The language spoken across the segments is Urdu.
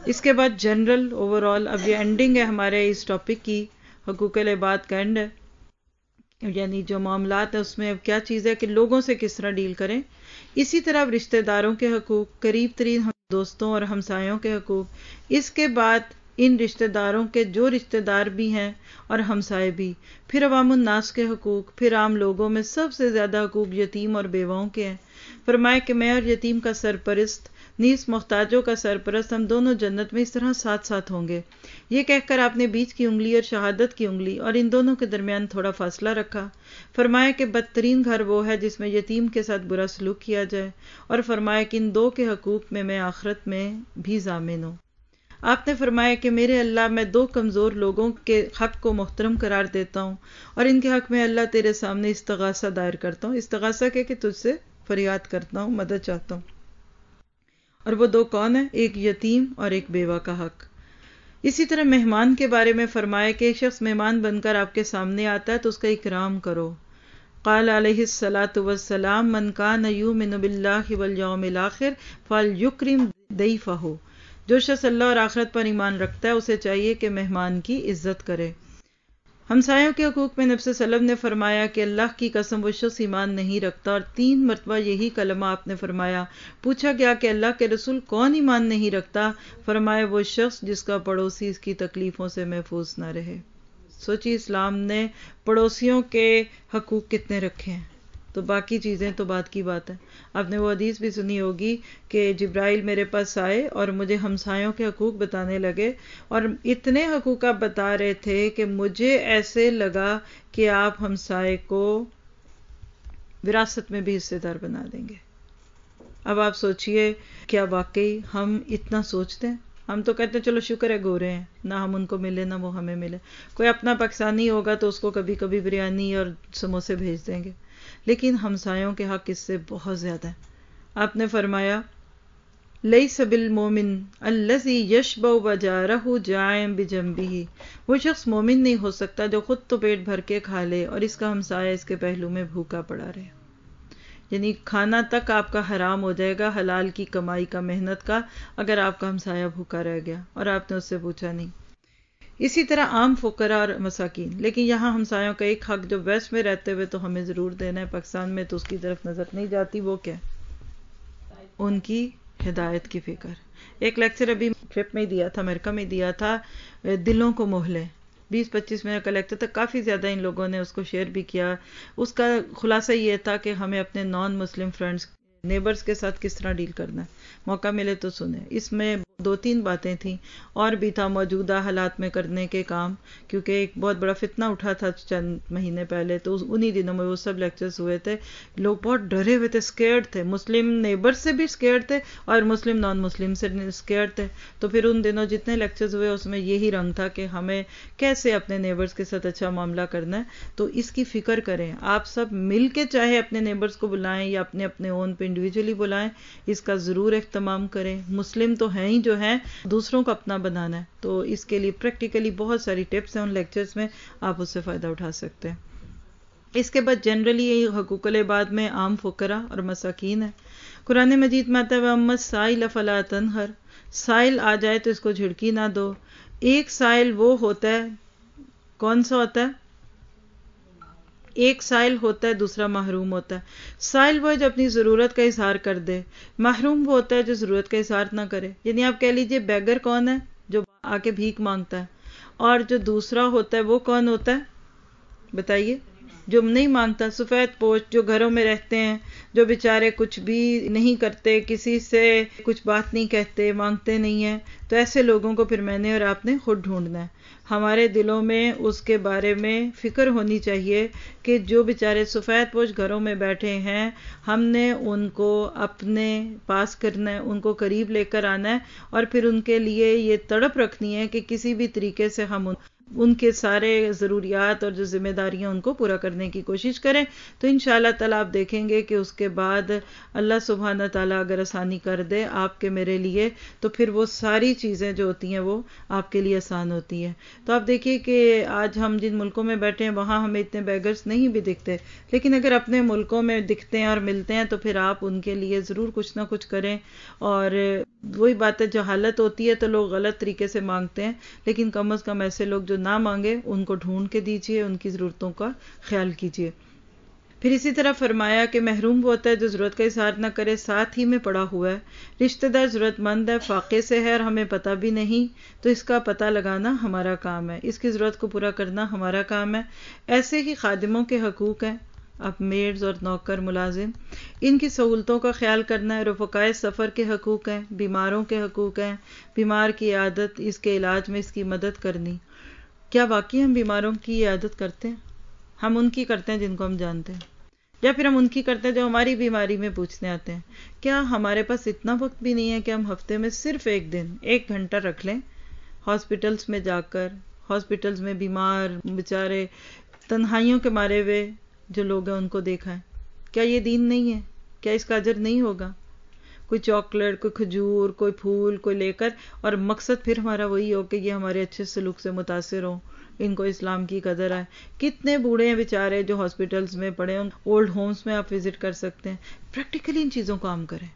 اس کے بعد جنرل اوور آل، اب یہ اینڈنگ ہے ہمارے اس ٹاپک کی، حقوق العباد کا اینڈ ہے، یعنی جو معاملات ہیں اس میں اب کیا چیز ہے کہ لوگوں سے کس طرح ڈیل کریں. اسی طرح اب رشتہ داروں کے حقوق، قریب ترین دوستوں اور ہمسایوں کے حقوق، اس کے بعد ان رشتہ داروں کے جو رشتہ دار بھی ہیں اور ہمسائے بھی، پھر عوام الناس کے حقوق، پھر عام لوگوں میں سب سے زیادہ حقوق یتیم اور بیواؤں کے ہیں. فرمایا کہ میں اور یتیم کا سرپرست، نیز محتاجوں کا سرپرست، ہم دونوں جنت میں اس طرح ساتھ ساتھ ہوں گے. یہ کہہ کر آپ نے بیچ کی انگلی اور شہادت کی انگلی اور ان دونوں کے درمیان تھوڑا فاصلہ رکھا. فرمایا کہ بدترین گھر وہ ہے جس میں یتیم کے ساتھ برا سلوک کیا جائے، اور فرمایا کہ ان دو کے حقوق میں آخرت میں بھی ضامن ہوں. آپ نے فرمایا کہ میرے اللہ، میں دو کمزور لوگوں کے حق کو محترم قرار دیتا ہوں اور ان کے حق میں اللہ تیرے سامنے استغاثہ دائر کرتا ہوں. استغاثہ کہ تجھ سے فریاد کرتا ہوں، مدد چاہتا ہوں. اور وہ دو کون ہیں؟ ایک یتیم اور ایک بیوہ کا حق. اسی طرح مہمان کے بارے میں فرمایا کہ ایک شخص مہمان بن کر آپ کے سامنے آتا ہے تو اس کا اکرام کرو. قال علیہ الصلاۃ والسلام من کان یؤمن باللہ والیوم الآخر فلیکرم ضیفہ. جو شخص اللہ اور آخرت پر ایمان رکھتا ہے اسے چاہیے کہ مہمان کی عزت کرے. ہمسایوں کے حقوق میں نبی صلی اللہ علیہ وسلم نے فرمایا کہ اللہ کی قسم وہ شخص ایمان نہیں رکھتا، اور 3 مرتبہ یہی کلمہ آپ نے فرمایا. پوچھا گیا کہ اللہ کے رسول کون ایمان نہیں رکھتا؟ فرمایا وہ شخص جس کا پڑوسی اس کی تکلیفوں سے محفوظ نہ رہے. سوچی اسلام نے پڑوسیوں کے حقوق کتنے رکھے ہیں. تو باقی چیزیں تو بات کی بات ہے. آپ نے وہ حدیث بھی سنی ہوگی کہ جبرائیل میرے پاس آئے اور مجھے ہمسایوں کے حقوق بتانے لگے، اور اتنے حقوق آپ بتا رہے تھے کہ مجھے ایسے لگا کہ آپ ہمسائے کو وراثت میں بھی حصے دار بنا دیں گے. اب آپ سوچئے کیا واقعی ہم اتنا سوچتے ہیں؟ ہم تو کہتے ہیں چلو شکر ہے گورے ہیں، نہ ہم ان کو ملے نہ وہ ہمیں ملے. کوئی اپنا پاکستانی ہوگا تو اس کو کبھی کبھی بریانی اور سموسے بھیج دیں گے، لیکن ہمسایوں کے حق اس سے بہت زیادہ ہیں. آپ نے فرمایا لیس بالمومن الذی یشبع وجارہ جائع بجنبہ. وہ شخص مومن نہیں ہو سکتا جو خود تو پیٹ بھر کے کھا لے اور اس کا ہمسایہ اس کے پہلو میں بھوکا پڑا رہے. یعنی کھانا تک آپ کا حرام ہو جائے گا، حلال کی کمائی کا، محنت کا، اگر آپ کا ہمسایہ بھوکا رہ گیا اور آپ نے اس سے پوچھا نہیں. اسی طرح عام فقراء اور مساکین. لیکن یہاں ہمسایوں کا ایک حق جو ویسٹ میں رہتے ہوئے تو ہمیں ضرور دینا ہے، پاکستان میں تو اس کی طرف نظر نہیں جاتی. وہ کیا؟ ان کی ہدایت کی فکر. ایک لیکچر ابھی ٹرپ میں دیا تھا، امریکہ میں دیا تھا، دلوں کو مہلے، 20-25 منٹ کا لیکچر تھا. کافی زیادہ ان لوگوں نے اس کو شیئر بھی کیا. اس کا خلاصہ یہ تھا کہ ہمیں اپنے نان مسلم فرینڈز، نیبرز کے ساتھ کس طرح ڈیل کرنا ہے. موقع ملے تو سنیں. اس میں 2-3 باتیں تھیں، اور بھی تھا موجودہ حالات میں کرنے کے کام، کیونکہ ایک بہت بڑا فتنہ اٹھا تھا چند مہینے پہلے، تو انہی دنوں میں وہ سب لیکچرز ہوئے تھے. لوگ بہت ڈرے ہوئے تھے، سکیئرڈ تھے، مسلم نیبر سے بھی سکیئرڈ تھے اور مسلم نان مسلم سے سکیئرڈ تھے. تو پھر ان دنوں جتنے لیکچرز ہوئے اس میں یہی رنگ تھا کہ ہمیں کیسے اپنے نیبرز کے ساتھ اچھا معاملہ کرنا ہے. تو اس کی فکر کریں. آپ سب مل کے چاہے اپنے نیبرز کو بلائیں یا اپنے اپنے اون پہ انڈیویجولی بلائیں، اس کا ضرور اہتمام کریں. مسلم تو ہیں ہی جو ہیں، دوسروں کو اپنا بنانا ہے. تو اس کے لیے پریکٹیکلی بہت ساری ٹپس ہیں ان لیکچرز میں، آپ اس سے فائدہ اٹھا سکتے ہیں. اس کے بعد جنرلی حقوق العباد میں عام فقراء اور مساکین ہے. قرآن مجید میں آتا ہے وَأَمَّا السَّائِلَ فَلَا تَنْهَرْ. سائل آ جائے تو اس کو جھڑکی نہ دو. ایک سائل وہ ہوتا ہے، کون سا ہوتا ہے؟ ایک سائل ہوتا ہے، دوسرا محروم ہوتا ہے. سائل وہ ہے جو اپنی ضرورت کا اظہار کر دے، محروم وہ ہوتا ہے جو ضرورت کا اظہار نہ کرے. یعنی آپ کہہ لیجئے بیگر کون ہے؟ جو آ کے بھیک مانگتا ہے. اور جو دوسرا ہوتا ہے وہ کون ہوتا ہے؟ بتائیے. جو نہیں مانگتا، سفید پوش جو گھروں میں رہتے ہیں، جو بیچارے کچھ بھی نہیں کرتے، کسی سے کچھ بات نہیں کہتے، مانگتے نہیں ہیں. تو ایسے لوگوں کو پھر میں نے اور آپ نے خود ڈھونڈنا ہے. ہمارے دلوں میں اس کے بارے میں فکر ہونی چاہیے کہ جو بیچارے سفید پوش گھروں میں بیٹھے ہیں، ہم نے ان کو اپنے پاس کرنا ہے، ان کو قریب لے کر آنا ہے، اور پھر ان کے لیے یہ تڑپ رکھنی ہے کہ کسی بھی طریقے سے ہم ان کے سارے ضروریات اور جو ذمہ داریاں ان کو پورا کرنے کی کوشش کریں، تو انشاءاللہ تعالیٰ آپ دیکھیں گے کہ اس کے بعد اللہ سبحانہ تعالیٰ اگر آسانی کر دے آپ کے میرے لیے، تو پھر وہ ساری چیزیں جو ہوتی ہیں وہ آپ کے لیے آسان ہوتی ہیں۔ تو آپ دیکھیے کہ آج ہم جن ملکوں میں بیٹھے ہیں وہاں ہمیں اتنے بیگرز نہیں بھی دکھتے، لیکن اگر اپنے ملکوں میں دکھتے ہیں اور ملتے ہیں تو پھر آپ ان کے لیے ضرور کچھ نہ کچھ کریں۔ اور وہی بات ہے، جو حالت ہوتی ہے تو لوگ غلط طریقے سے مانگتے ہیں، لیکن کم از کم ایسے لوگ جو نہ مانگے ان کو ڈھونڈ کے دیجئے، ان کی ضرورتوں کا خیال کیجئے۔ پھر اسی طرح فرمایا کہ محروم وہ ہوتا ہے جو ضرورت کا اظہار نہ کرے، ساتھ ہی میں پڑا ہوا ہے، رشتہ دار ضرورت مند ہے، فاقے سے ہے اور ہمیں پتہ بھی نہیں، تو اس کا پتہ لگانا ہمارا کام ہے، اس کی ضرورت کو پورا کرنا ہمارا کام ہے۔ ایسے ہی خادموں کے حقوق ہیں، اب میڈز اور نوکر ملازم، ان کی سہولتوں کا خیال کرنا ہے۔ رفقائے سفر کے حقوق ہیں، بیماروں کے حقوق ہیں، بیمار کی عیادت، اس کے علاج میں اس کی مدد کرنی۔ کیا واقعی ہم بیماروں کی عیادت کرتے ہیں؟ ہم ان کی کرتے ہیں جن کو ہم جانتے ہیں، یا پھر ہم ان کی کرتے ہیں جو ہماری بیماری میں پوچھنے آتے ہیں؟ کیا ہمارے پاس اتنا وقت بھی نہیں ہے کہ ہم ہفتے میں صرف ایک دن 1 گھنٹہ رکھ لیں ہاسپٹلز میں جا کر؟ ہاسپٹلز میں بیمار بیچارے تنہائیوں کے مارے ہوئے جو لوگ ہیں ان کو دیکھا ہے۔ کیا یہ دین نہیں ہے؟ کیا اس کا اجر نہیں ہوگا؟ کوئی چاکلیٹ، کوئی کھجور، کوئی پھول، کوئی لے کر، اور مقصد پھر ہمارا وہی ہو کہ یہ ہمارے اچھے سلوک سے متاثر ہوں، ان کو اسلام کی قدر ہے۔ کتنے بوڑھے ہیں بیچارے جو ہاسپٹلز میں پڑے ہیں، اولڈ ہومز میں آپ وزٹ کر سکتے ہیں۔ پریکٹیکلی ان چیزوں کو عام کریں۔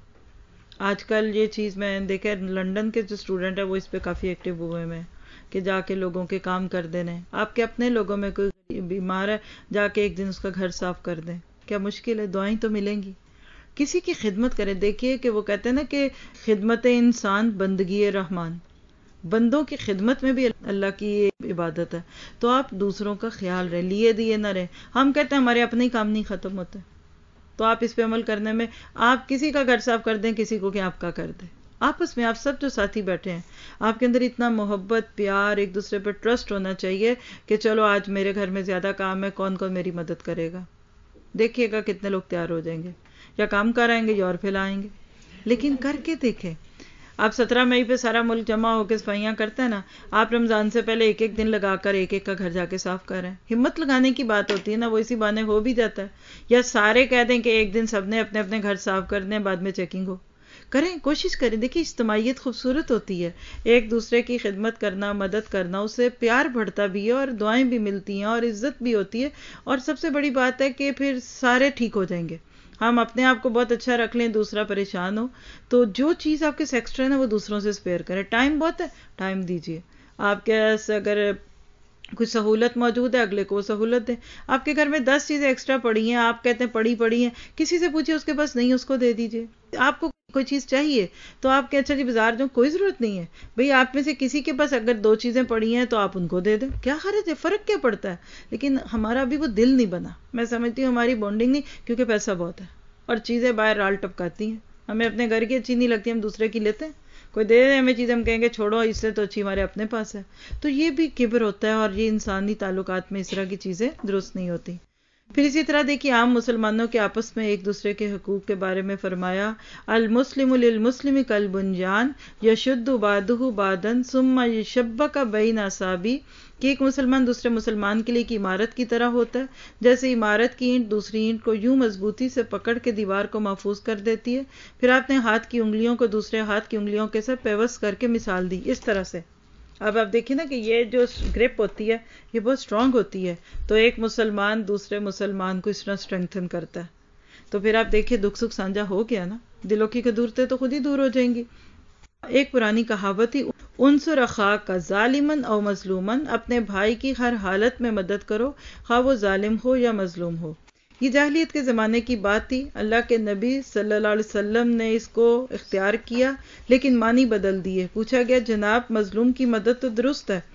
آج کل یہ چیز میں دیکھا لنڈن کے جو اسٹوڈنٹ ہیں وہ اس پہ کافی ایکٹیو ہوئے ہیں کہ جا کے لوگوں کے کام کر دینے۔ آپ کے اپنے لوگوں میں کوئی بیمار ہے، جا کے ایک دن اس کا گھر صاف کر دیں۔ کیا مشکل ہے؟ دعائیں تو ملیں گی۔ کسی کی خدمت کریں۔ دیکھیے کہ وہ کہتے ہیں نا کہ خدمت انسان بندگی رحمان، بندوں کی خدمت میں بھی اللہ کی عبادت ہے۔ تو آپ دوسروں کا خیال رہیں، لیے دیے نہ رہیں۔ ہم کہتے ہیں ہمارے اپنے ہی کام نہیں ختم ہوتے، تو آپ اس پہ عمل کرنے میں، آپ کسی کا گھر صاف کر دیں، کسی کو کہ آپ کا کر دیں۔ آپس میں آپ سب جو ساتھی بیٹھے ہیں، آپ کے اندر اتنا محبت، پیار، ایک دوسرے پہ ٹرسٹ ہونا چاہیے کہ چلو آج میرے گھر میں زیادہ کام ہے، کون کون میری مدد کرے گا؟ دیکھیے گا کتنے لوگ تیار ہو جائیں گے، یا کام کر آئیں گے یا اور پھیلائیں گے۔ لیکن کر کے دیکھیں۔ آپ 17 مئی پہ سارا ملک جمع ہو کے صفائیاں کرتا ہے نا، آپ رمضان سے پہلے ایک ایک دن لگا کر ایک ایک کا گھر جا کے صاف کر رہے ہیں۔ ہمت لگانے کی بات ہوتی ہے نا، وہ اسی بہانے ہو بھی جاتا ہے۔ یا سارے کہہ دیں کہ ایک دن سب نے اپنے اپنے گھر صاف کر دیں، بعد میں چیکنگ ہو۔ کریں، کوشش کریں۔ دیکھیں اجتماعیت خوبصورت ہوتی ہے، ایک دوسرے کی خدمت کرنا، مدد کرنا، اس سے پیار بڑھتا بھی ہے اور دعائیں بھی ملتی ہیں اور عزت بھی ہوتی ہے، اور سب سے بڑی بات ہے کہ پھر سارے ٹھیک ہو جائیں گے۔ ہم اپنے آپ کو بہت اچھا رکھ لیں، دوسرا پریشان ہو، تو جو چیز آپ کے ایکسٹرا ہے نا وہ دوسروں سے اسپیئر کریں۔ ٹائم بہت ہے، ٹائم دیجیے۔ آپ کے پاس اگر کوئی سہولت موجود ہے، اگلے کو وہ سہولت دیں۔ آپ کے گھر میں 10 چیزیں ایکسٹرا پڑی ہیں، آپ کہتے ہیں پڑی ہیں، کسی سے پوچھیں اس کے پاس نہیں، اس کو دے دیجیے۔ آپ کو کوئی چیز چاہیے تو آپ کے اچھا جی بازار جو کوئی ضرورت نہیں ہے، بھئی آپ میں سے کسی کے پاس اگر 2 چیزیں پڑی ہیں تو آپ ان کو دے دیں، کیا حرج ہے؟ فرق کیا پڑتا ہے؟ لیکن ہمارا ابھی وہ دل نہیں بنا۔ میں سمجھتی ہوں ہماری بانڈنگ نہیں، کیونکہ پیسہ بہت ہے اور چیزیں باہر رال ٹپکاتی ہیں، ہمیں اپنے گھر کی اچھی نہیں لگتی، ہم دوسرے کی لیتے ہیں۔ کوئی دے دے ہمیں چیز، ہم کہیں گے چھوڑو، اس سے تو اچھی ہمارے اپنے پاس ہے۔ تو یہ بھی کبر ہوتا ہے، اور یہ انسانی تعلقات میں اس طرح کی چیزیں درست نہیں ہوتی۔ پھر اسی طرح دیکھیے عام مسلمانوں کے آپس میں ایک دوسرے کے حقوق کے بارے میں فرمایا، المسلم للمسلم کالبنیان یشد بعضہ بعضا ثم یشبک بین اصابع، کہ ایک مسلمان دوسرے مسلمان کے لیے ایک عمارت کی طرح ہوتا ہے، جیسے عمارت کی اینٹ دوسری اینٹ کو یوں مضبوطی سے پکڑ کے دیوار کو محفوظ کر دیتی ہے۔ پھر آپ نے ہاتھ کی انگلیوں کو دوسرے ہاتھ کی انگلیوں کے ساتھ پیوست کر کے مثال دی، اس طرح سے۔ اب آپ دیکھیں نا کہ یہ جو گرپ ہوتی ہے یہ بہت سٹرونگ ہوتی ہے، تو ایک مسلمان دوسرے مسلمان کو اس طرح سٹرنگتھن کرتا ہے۔ تو پھر آپ دیکھیں دکھ سکھ سانجھا ہو گیا نا، دلوں کی قدورتیں تو خود ہی دور ہو جائیں گی۔ ایک پرانی کہاوت ہی، انصر اخاک ظالما او مظلوما، اپنے بھائی کی ہر حالت میں مدد کرو، خواہ وہ ظالم ہو یا مظلوم ہو۔ یہ جاہلیت کے زمانے کی بات تھی، اللہ کے نبی صلی اللہ علیہ وسلم نے اس کو اختیار کیا، لیکن معنی بدل دیے۔ پوچھا گیا جناب مظلوم کی مدد تو درست ہے،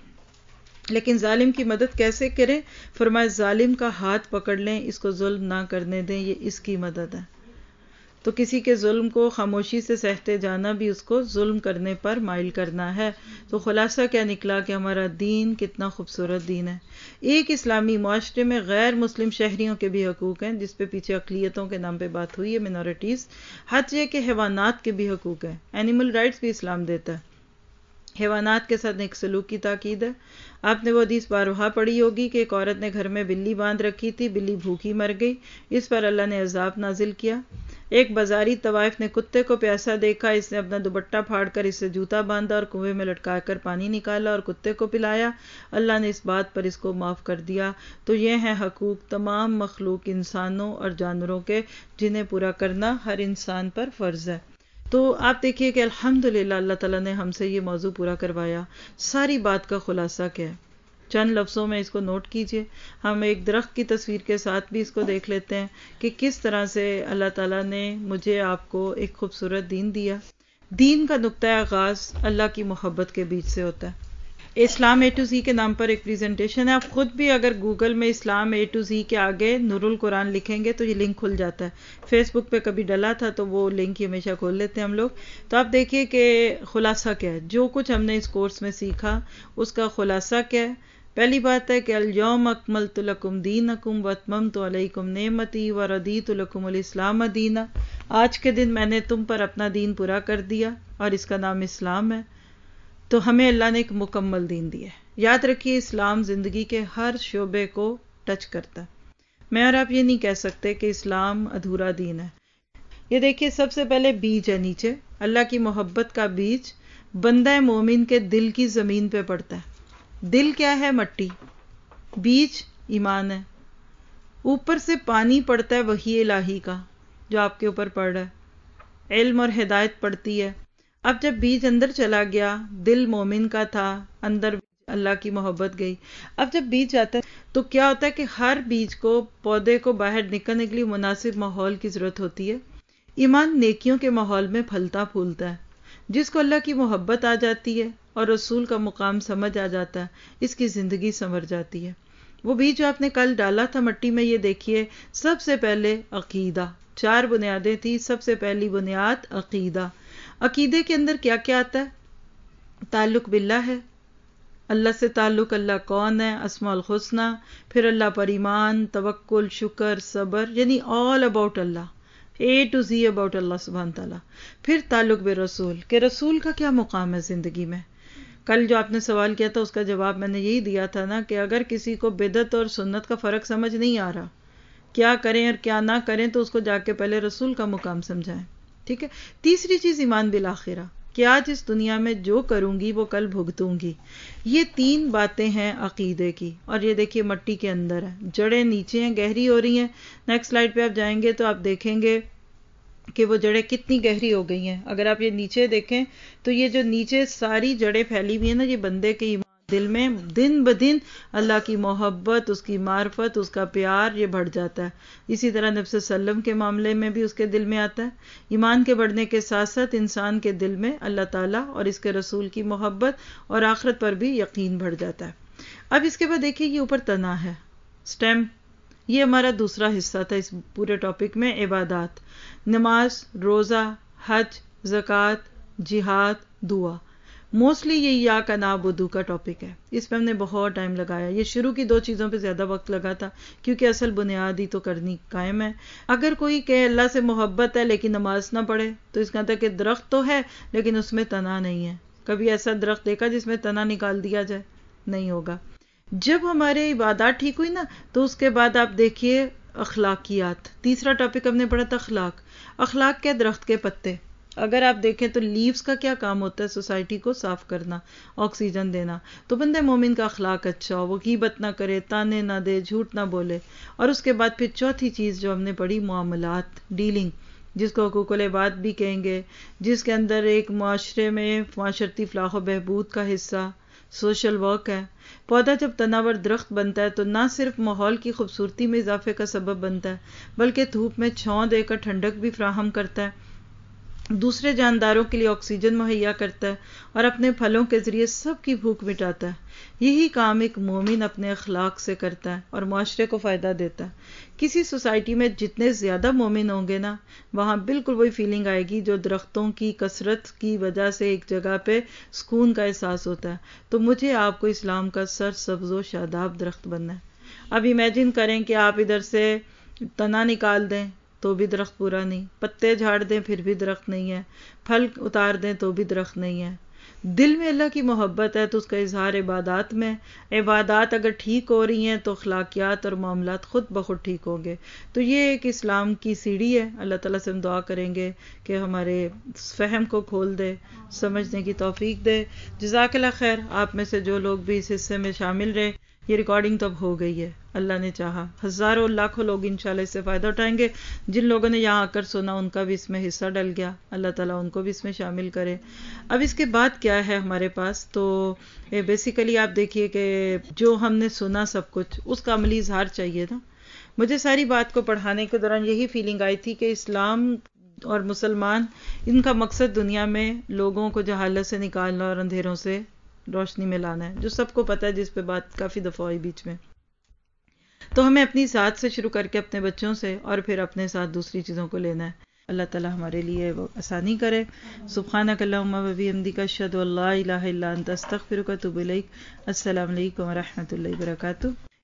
لیکن ظالم کی مدد کیسے کریں؟ فرمایا ظالم کا ہاتھ پکڑ لیں، اس کو ظلم نہ کرنے دیں، یہ اس کی مدد ہے۔ تو کسی کے ظلم کو خاموشی سے سہتے جانا بھی اس کو ظلم کرنے پر مائل کرنا ہے۔ تو خلاصہ کیا نکلا کہ ہمارا دین کتنا خوبصورت دین ہے۔ ایک اسلامی معاشرے میں غیر مسلم شہریوں کے بھی حقوق ہیں، جس پہ پیچھے اقلیتوں کے نام پہ بات ہوئی ہے، منورٹیز۔ حد یہ کہ حیوانات کے بھی حقوق ہیں، اینیمل رائٹس بھی اسلام دیتا ہے۔ حیوانات کے ساتھ نیک سلوک کی تاکید ہے۔ آپ نے وہ حدیث بارہا پڑھی ہوگی کہ ایک عورت نے گھر میں بلی باندھ رکھی تھی، بلی بھوکی مر گئی، اس پر اللہ نے عذاب نازل کیا۔ ایک بازاری طوائف نے کتے کو پیاسا دیکھا، اس نے اپنا دوپٹہ پھاڑ کر اسے جوتا باندھا اور کنویں میں لٹکا کر پانی نکالا اور کتے کو پلایا، اللہ نے اس بات پر اس کو معاف کر دیا۔ تو یہ ہیں حقوق تمام مخلوق انسانوں اور جانوروں کے، جنہیں پورا کرنا ہر انسان پر فرض ہے۔ تو آپ دیکھیے کہ الحمدللہ اللہ تعالیٰ نے ہم سے یہ موضوع پورا کروایا۔ ساری بات کا خلاصہ کیا ہے؟ چند لفظوں میں اس کو نوٹ کیجئے۔ ہم ایک درخت کی تصویر کے ساتھ بھی اس کو دیکھ لیتے ہیں کہ کس طرح سے اللہ تعالیٰ نے مجھے آپ کو ایک خوبصورت دین دیا۔ دین کا نقطہ آغاز اللہ کی محبت کے بیچ سے ہوتا ہے۔ اسلام A to Z کے نام پر ایک پریزنٹیشن ہے، آپ خود بھی اگر گوگل میں اسلام A to Z کے آگے نور القرآن لکھیں گے تو یہ لنک کھل جاتا ہے۔ فیس بک پہ کبھی ڈلا تھا تو وہ لنک ہی ہمیشہ کھول لیتے ہیں ہم لوگ۔ تو آپ دیکھیے کہ خلاصہ کیا ہے، جو کچھ ہم نے اس کورس میں سیکھا اس کا خلاصہ کیا ہے۔ پہلی بات ہے کہ الیوم اکملت لکم دینکم واتممت علیکم نعمتی ورضیت لکم الاسلام دینا۔ آج کے دن میں نے تم پر اپنا دین پورا کر دیا اور اس کا نام اسلام ہے۔ تو ہمیں اللہ نے ایک مکمل دین دیا ہے۔ یاد رکھیے اسلام زندگی کے ہر شعبے کو ٹچ کرتا ہے۔ میں اور آپ یہ نہیں کہہ سکتے کہ اسلام ادھورا دین ہے۔ یہ دیکھیے سب سے پہلے بیج ہے نیچے، اللہ کی محبت کا بیج بندہ مومن کے دل کی زمین پہ پڑتا ہے۔ دل کیا ہے؟ مٹی۔ بیج ایمان ہے۔ اوپر سے پانی پڑتا ہے وحی الہی کا جو آپ کے اوپر پڑ رہا ہے، علم اور ہدایت پڑتی ہے۔ اب جب بیج اندر چلا گیا، دل مومن کا تھا، اندر اللہ کی محبت گئی۔ اب جب بیج جاتا ہے تو کیا ہوتا ہے کہ ہر بیج کو، پودے کو باہر نکلنے کے لیے مناسب ماحول کی ضرورت ہوتی ہے۔ ایمان نیکیوں کے ماحول میں پھلتا پھولتا ہے۔ جس کو اللہ کی محبت آ جاتی ہے اور رسول کا مقام سمجھ آ جاتا ہے، اس کی زندگی سنور جاتی ہے۔ وہ بیج جو آپ نے کل ڈالا تھا مٹی میں، یہ دیکھیے سب سے پہلے عقیدہ، 4 بنیادیں تھی، سب سے پہلی بنیاد عقیدہ۔ عقیدے کے اندر کیا کیا آتا ہے؟ تعلق باللہ ہے، اللہ سے تعلق، اللہ کون ہے، اسماء الحسنہ، پھر اللہ پر ایمان، توکل، شکر، صبر، یعنی all about Allah, A to Z about اللہ سبحانہ تعالیٰ۔ پھر تعلق بالرسول کہ رسول کا کیا مقام ہے زندگی میں۔ کل جو آپ نے سوال کیا تھا اس کا جواب میں نے یہی دیا تھا نا کہ اگر کسی کو بدعت اور سنت کا فرق سمجھ نہیں آ رہا، کیا کریں اور کیا نہ کریں، تو اس کو جا کے پہلے رسول کا مقام سمجھائیں۔ ٹھیک ہے۔ تیسری چیز ایمان بالآخرہ کہ آج اس دنیا میں جو کروں گی وہ کل بھگتوں گی۔ یہ 3 باتیں ہیں عقیدے کی، اور یہ دیکھیے مٹی کے اندر ہے، جڑیں نیچے ہیں، گہری ہو رہی ہیں۔ نیکسٹ سلائیڈ پہ آپ جائیں گے تو آپ دیکھیں گے کہ وہ جڑیں کتنی گہری ہو گئی ہیں۔ اگر آپ یہ نیچے دیکھیں تو یہ جو نیچے ساری جڑیں پھیلی ہوئی ہیں نا، یہ بندے کے ایمان دل میں دن بدن اللہ کی محبت، اس کی معرفت، اس کا پیار یہ بڑھ جاتا ہے۔ اسی طرح نبی صلی اللہ علیہ وسلم کے معاملے میں بھی اس کے دل میں آتا ہے۔ ایمان کے بڑھنے کے ساتھ ساتھ انسان کے دل میں اللہ تعالیٰ اور اس کے رسول کی محبت اور آخرت پر بھی یقین بڑھ جاتا ہے۔ اب اس کے بعد دیکھیے یہ اوپر تنا ہے، سٹیم، یہ ہمارا دوسرا حصہ تھا اس پورے ٹاپک میں، عبادات، نماز، روزہ، حج، زکوٰۃ، جہاد، دعا۔ موسٹلی یہ یا کا نعبدو کا ٹاپک ہے، اس پہ ہم نے بہت ٹائم لگایا۔ یہ شروع کی 2 چیزوں پہ زیادہ وقت لگا تھا کیونکہ اصل بنیاد ہی تو کرنی قائم ہے۔ اگر کوئی کہ اللہ سے محبت ہے لیکن نماز نہ پڑھے تو اس کا مطلب کہ درخت تو ہے لیکن اس میں تنا نہیں ہے۔ کبھی ایسا درخت دیکھا جس میں تنا نکال دیا جائے؟ نہیں ہوگا۔ جب ہمارے عبادات ٹھیک ہوئی نا تو اس کے بعد آپ دیکھیے اخلاقیات، تیسرا ٹاپک ہم نے پڑھا تھا اخلاق۔ اخلاق کیا؟ درخت کے پتے۔ اگر آپ دیکھیں تو لیوز کا کیا کام ہوتا ہے؟ سوسائٹی کو صاف کرنا، آکسیجن دینا۔ تو بندہ مومن کا اخلاق اچھا ہو، وہ غیبت نہ کرے، تانے نہ دے، جھوٹ نہ بولے۔ اور اس کے بعد پھر چوتھی چیز جو ہم نے پڑھی، معاملات، ڈیلنگ، جس کو حقوق العباد بھی کہیں گے، جس کے اندر ایک معاشرے میں معاشرتی فلاح و بہبود کا حصہ سوشل ورک ہے۔ پودا جب تناور درخت بنتا ہے تو نہ صرف ماحول کی خوبصورتی میں اضافے کا سبب بنتا ہے بلکہ دھوپ میں چھاؤں دے کر ٹھنڈک بھی فراہم کرتا ہے، دوسرے جانداروں کے لیے آکسیجن مہیا کرتا ہے اور اپنے پھلوں کے ذریعے سب کی بھوک مٹاتا ہے۔ یہی کام ایک مومن اپنے اخلاق سے کرتا ہے اور معاشرے کو فائدہ دیتا ہے۔ کسی سوسائٹی میں جتنے زیادہ مومن ہوں گے نا، وہاں بالکل وہی فیلنگ آئے گی جو درختوں کی کثرت کی وجہ سے ایک جگہ پہ سکون کا احساس ہوتا ہے۔ تو مجھے آپ کو اسلام کا سر سبز و شاداب درخت بننا ہے۔ اب امیجن کریں کہ آپ ادھر سے تنا نکال دیں تو بھی درخت پورا نہیں، پتے جھاڑ دیں پھر بھی درخت نہیں ہے، پھل اتار دیں تو بھی درخت نہیں ہے، دل میں اللہ کی محبت ہے تو اس کا اظہار عبادات میں. عبادات اگر ٹھیک ہو رہی ہیں تو اخلاقیات اور معاملات خود بخود ٹھیک ہوں گے. تو یہ ایک اسلام کی سیڑھی ہے. اللہ تعالیٰ سے ہم دعا کریں گے کہ ہمارے فہم کو کھول دے، سمجھنے کی توفیق دے. جزاک اللہ خیر. آپ میں سے جو لوگ بھی اس حصے میں شامل رہے، یہ ریکارڈنگ تو اب ہو گئی ہے، اللہ نے چاہا ہزاروں لاکھوں لوگ انشاءاللہ اس سے فائدہ اٹھائیں گے. جن لوگوں نے یہاں آ کر سنا ان کا بھی اس میں حصہ ڈل گیا، اللہ تعالیٰ ان کو بھی اس میں شامل کرے. اب اس کے بعد کیا ہے ہمارے پاس؟ تو بیسیکلی آپ دیکھیے کہ جو ہم نے سنا سب کچھ، اس کا عملی اظہار چاہیے تھا. مجھے ساری بات کو پڑھانے کے دوران یہی فیلنگ آئی تھی کہ اسلام اور مسلمان، ان کا مقصد دنیا میں لوگوں کو جہالت سے نکالنا اور اندھیروں سے روشنی میں لانا ہے، جو سب کو پتہ ہے، جس پہ بات کافی دفعہ ہوئی بیچ میں. تو ہمیں اپنی ذات سے شروع کر کے اپنے بچوں سے اور پھر اپنے ساتھ دوسری چیزوں کو لینا ہے. اللہ تعالیٰ ہمارے لیے وہ آسانی کرے. سبحانک اللہم و بحمدک اشہد ان لا الہ الا انت استغفرک و اتوب الیک. السلام علیکم و رحمۃ اللہ وبرکاتہ.